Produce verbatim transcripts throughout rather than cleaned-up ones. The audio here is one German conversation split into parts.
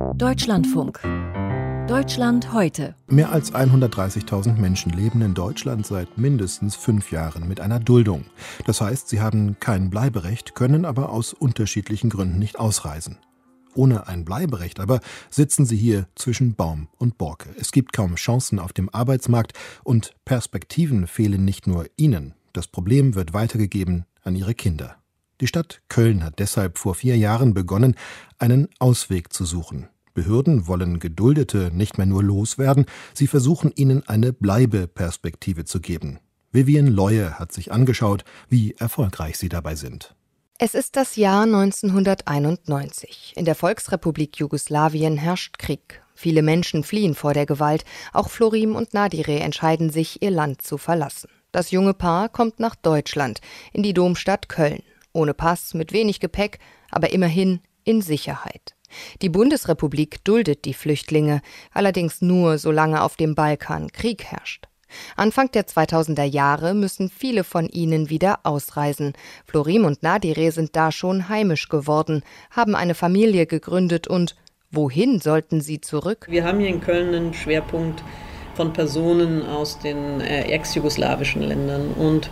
Deutschlandfunk. Deutschland heute. Mehr als hundertdreißigtausend Menschen leben in Deutschland seit mindestens fünf Jahren mit einer Duldung. Das heißt, sie haben kein Bleiberecht, können aber aus unterschiedlichen Gründen nicht ausreisen. Ohne ein Bleiberecht aber sitzen sie hier zwischen Baum und Borke. Es gibt kaum Chancen auf dem Arbeitsmarkt und Perspektiven fehlen nicht nur ihnen. Das Problem wird weitergegeben an ihre Kinder. Die Stadt Köln hat deshalb vor vier Jahren begonnen, einen Ausweg zu suchen. Behörden wollen Geduldete nicht mehr nur loswerden, sie versuchen ihnen eine Bleibeperspektive zu geben. Vivian Leue hat sich angeschaut, wie erfolgreich sie dabei sind. Es ist das Jahr neunzehnhunderteinundneunzig. In der Volksrepublik Jugoslawien herrscht Krieg. Viele Menschen fliehen vor der Gewalt. Auch Florim und Nadire entscheiden sich, ihr Land zu verlassen. Das junge Paar kommt nach Deutschland, in die Domstadt Köln. Ohne Pass, mit wenig Gepäck, aber immerhin in Sicherheit. Die Bundesrepublik duldet die Flüchtlinge, allerdings nur, solange auf dem Balkan Krieg herrscht. Anfang der zweitausender Jahre müssen viele von ihnen wieder ausreisen. Florim und Nadire sind da schon heimisch geworden, haben eine Familie gegründet und wohin sollten sie zurück? Wir haben hier in Köln einen Schwerpunkt von Personen aus den äh, ex-jugoslawischen Ländern und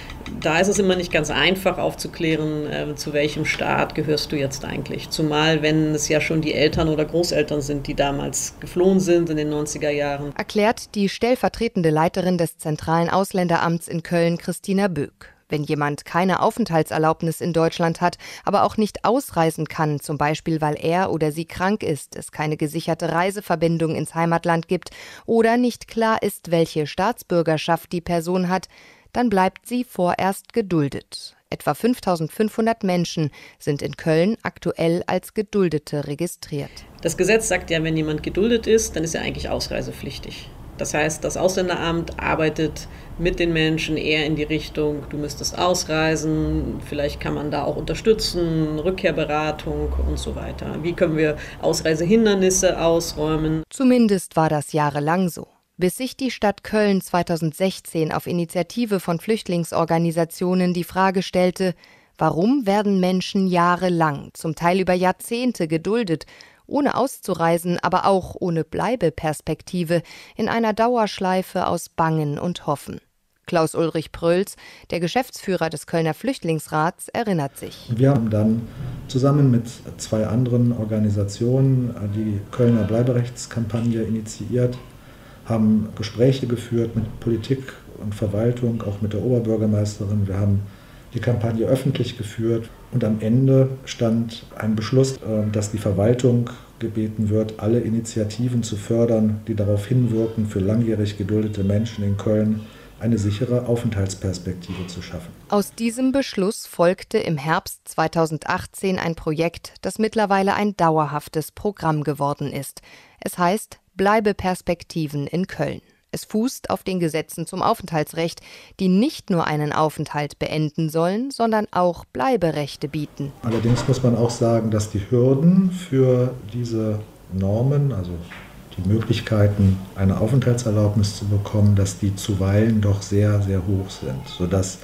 da ist es immer nicht ganz einfach aufzuklären, äh, zu welchem Staat gehörst du jetzt eigentlich. Zumal, wenn es ja schon die Eltern oder Großeltern sind, die damals geflohen sind in den neunziger Jahren. Erklärt die stellvertretende Leiterin des Zentralen Ausländeramts in Köln, Christina Böck. Wenn jemand keine Aufenthaltserlaubnis in Deutschland hat, aber auch nicht ausreisen kann, zum Beispiel weil er oder sie krank ist, es keine gesicherte Reiseverbindung ins Heimatland gibt oder nicht klar ist, welche Staatsbürgerschaft die Person hat, dann bleibt sie vorerst geduldet. Etwa fünftausendfünfhundert Menschen sind in Köln aktuell als Geduldete registriert. Das Gesetz sagt ja, wenn jemand geduldet ist, dann ist er eigentlich ausreisepflichtig. Das heißt, das Ausländeramt arbeitet mit den Menschen eher in die Richtung, du müsstest ausreisen, vielleicht kann man da auch unterstützen, Rückkehrberatung und so weiter. Wie können wir Ausreisehindernisse ausräumen? Zumindest war das jahrelang so. Bis sich die Stadt Köln zweitausendsechzehn auf Initiative von Flüchtlingsorganisationen die Frage stellte, warum werden Menschen jahrelang, zum Teil über Jahrzehnte geduldet, ohne auszureisen, aber auch ohne Bleibeperspektive, in einer Dauerschleife aus Bangen und Hoffen. Klaus-Ulrich Pröls, der Geschäftsführer des Kölner Flüchtlingsrats, erinnert sich. Wir haben dann zusammen mit zwei anderen Organisationen die Kölner Bleiberechtskampagne initiiert, haben Gespräche geführt mit Politik und Verwaltung, auch mit der Oberbürgermeisterin. Wir haben die Kampagne öffentlich geführt und am Ende stand ein Beschluss, dass die Verwaltung gebeten wird, alle Initiativen zu fördern, die darauf hinwirken, für langjährig geduldete Menschen in Köln eine sichere Aufenthaltsperspektive zu schaffen. Aus diesem Beschluss folgte im Herbst zweitausendachtzehn ein Projekt, das mittlerweile ein dauerhaftes Programm geworden ist. Es heißt Bleibeperspektiven in Köln. Es fußt auf den Gesetzen zum Aufenthaltsrecht, die nicht nur einen Aufenthalt beenden sollen, sondern auch Bleiberechte bieten. Allerdings muss man auch sagen, dass die Hürden für diese Normen, also die Möglichkeiten, eine Aufenthaltserlaubnis zu bekommen, dass die zuweilen doch sehr, sehr hoch sind, sodass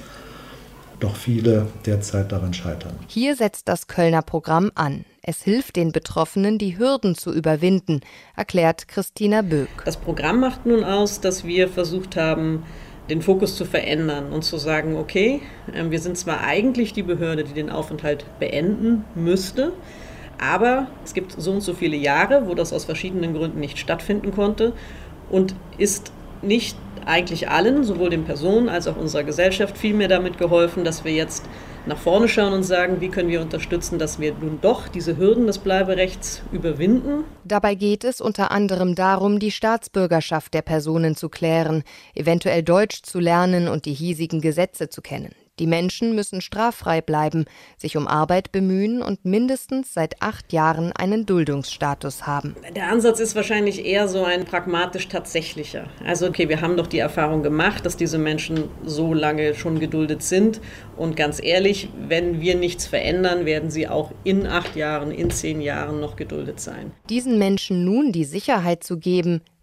doch viele derzeit daran scheitern. Hier setzt das Kölner Programm an. Es hilft den Betroffenen, die Hürden zu überwinden, erklärt Christina Böck. Das Programm macht nun aus, dass wir versucht haben, den Fokus zu verändern und zu sagen, okay, wir sind zwar eigentlich die Behörde, die den Aufenthalt beenden müsste, aber es gibt so und so viele Jahre, wo das aus verschiedenen Gründen nicht stattfinden konnte und ist nicht eigentlich allen, sowohl den Personen als auch unserer Gesellschaft, viel mehr damit geholfen, dass wir jetzt nach vorne schauen und sagen, wie können wir unterstützen, dass wir nun doch diese Hürden des Bleiberechts überwinden. Dabei geht es unter anderem darum, die Staatsbürgerschaft der Personen zu klären, eventuell Deutsch zu lernen und die hiesigen Gesetze zu kennen. Die Menschen müssen straffrei bleiben, sich um Arbeit bemühen und mindestens seit acht Jahren einen Duldungsstatus haben. Der Ansatz ist wahrscheinlich eher so ein pragmatisch-tatsächlicher. Also okay, wir haben doch die Erfahrung gemacht, dass diese Menschen so lange schon geduldet sind. Und ganz ehrlich, wenn wir nichts verändern, werden sie auch in acht Jahren, in zehn Jahren noch geduldet sein. Diesen Menschen nun die Sicherheit zu geben,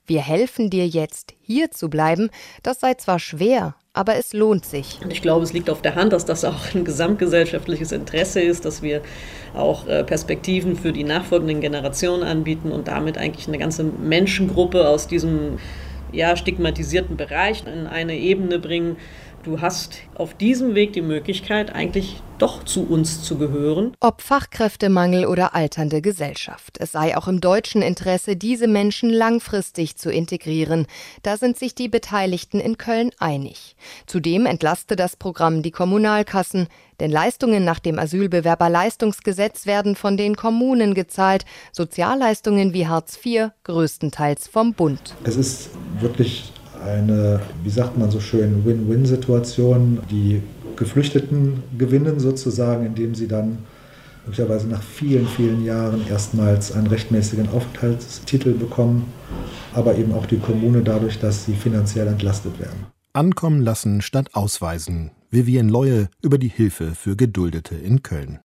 Wir helfen dir jetzt, hier zu bleiben, das sei zwar schwer, aber es lohnt sich. Und ich glaube, es liegt auf der Hand, dass das auch ein gesamtgesellschaftliches Interesse ist, dass wir auch Perspektiven für die nachfolgenden Generationen anbieten und damit eigentlich eine ganze Menschengruppe aus diesem ja, stigmatisierten Bereich in eine Ebene bringen. Du hast auf diesem Weg die Möglichkeit, eigentlich doch zu uns zu gehören. Ob Fachkräftemangel oder alternde Gesellschaft, es sei auch im deutschen Interesse, diese Menschen langfristig zu integrieren. Da sind sich die Beteiligten in Köln einig. Zudem entlaste das Programm die Kommunalkassen, denn Leistungen nach dem Asylbewerberleistungsgesetz werden von den Kommunen gezahlt, Sozialleistungen wie Hartz vier größtenteils vom Bund. Es ist wirklich eine, wie sagt man so schön, Win-Win-Situation. Die Geflüchteten gewinnen sozusagen, indem sie dann möglicherweise nach vielen, vielen Jahren erstmals einen rechtmäßigen Aufenthaltstitel bekommen, aber eben auch die Kommune dadurch, dass sie finanziell entlastet werden. Ankommen lassen statt ausweisen. Vivian Leue über die Hilfe für Geduldete in Köln.